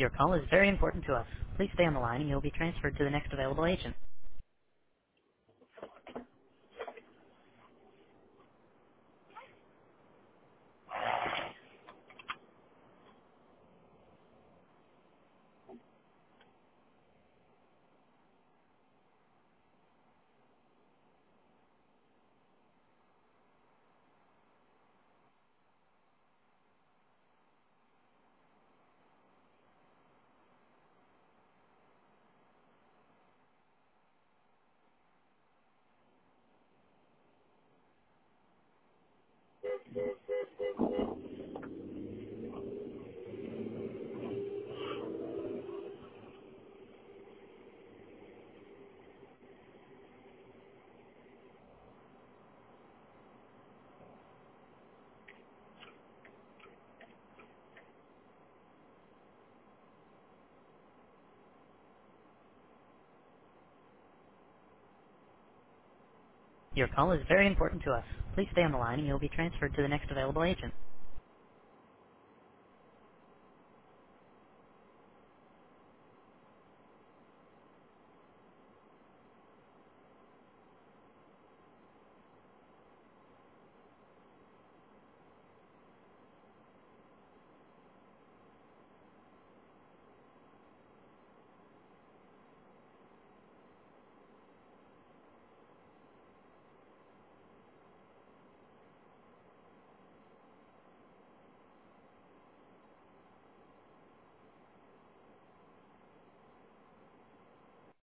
Your call is very important to us. Please stay on the line and you'll be transferred to the next available agent. Your call is very important to us. Please stay on the line and you'll be transferred to the next available agent.